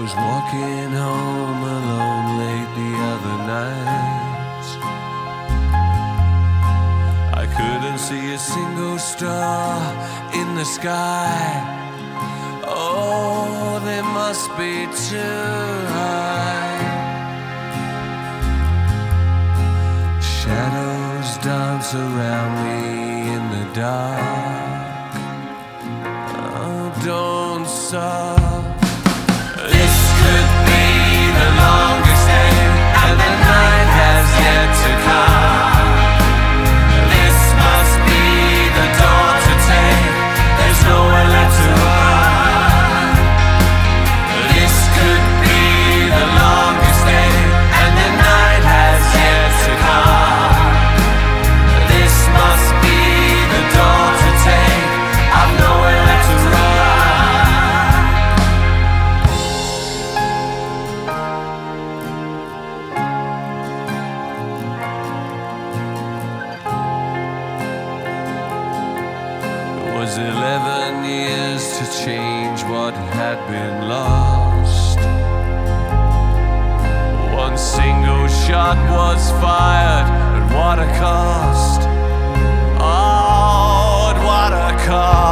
was walking home alone late the other night. I couldn't see a single star in the sky. Oh, they must be too high. Shadows dance around me in the dark. Oh, don't stop. This could be the longest day, and the night has yet to come. This must be the door to take. There's nowhere left to run. This could be the longest day, and the night has yet to come. This must be the door to take. I've nowhere left to run. It was 11 years to change what had been lost. One single shot was fired, at what a cost. Oh, at what a cost.